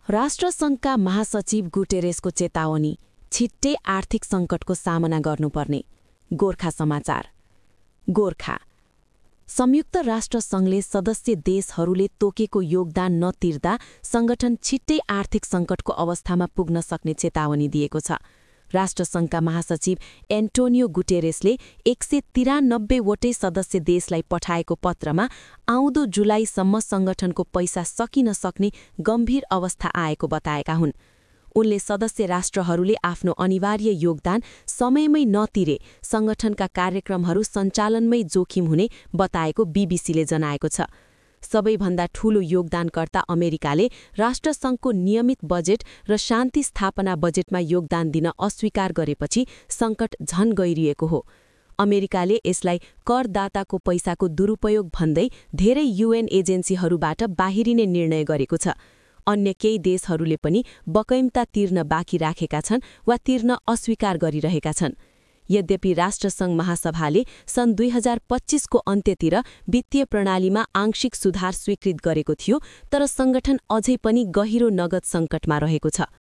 राष्ट्रसङ्घका महासचिव गुटेरेसको चेतावनी, छिट्टै आर्थिक सङ्कटको सामना गर्नुपर्ने। गोर्खा समाचार। गोर्खा संयुक्त राष्ट्रसङ्घले सदस्य देशहरूले तोकेको योगदान नतिर्दा सङ्गठन छिट्टै आर्थिक सङ्कटको अवस्थामा पुग्न सक्ने चेतावनी दिएको छ। राष्ट्रसङ्घका महासचिव एन्टोनियो गुटेरेसले 193 वटै सदस्य देशलाई पठाएको पत्रमा आउँदो जुलाईसम्म सङ्गठनको पैसा सकिन सक्ने गम्भीर अवस्था आएको बताएका हुन्। उनले सदस्य राष्ट्रहरूले आफ्नो अनिवार्य योगदान समयमै नतिरे सङ्गठनका कार्यक्रमहरू सञ्चालनमै जोखिम हुने बताएको बीबीसीले जनाएको छ। सबैभन्दा ठूलो योगदानकर्ता अमेरिकाले राष्ट्रसङ्घको नियमित बजेट र शान्ति स्थापना बजेटमा योगदान दिन अस्वीकार गरेपछि सङ्कट झन गहिरिएको हो। अमेरिकाले यसलाई करदाताको पैसाको दुरुपयोग भन्दै धेरै युएन एजेन्सीहरूबाट बाहिरिने निर्णय गरेको छ। अन्य केही देशहरूले पनि बकैमता तिर्न बाँकी राखेका छन् वा तिर्न अस्वीकार गरिरहेका छन्। यद्यपि राष्ट्रसङ्घ महासभाले सन् 2025 को अन्त्यतिर वित्तीय प्रणालीमा आंशिक सुधार स्वीकृत गरेको थियो, तर सङ्गठन अझै पनि गहिरो नगद सङ्कटमा रहेको छ।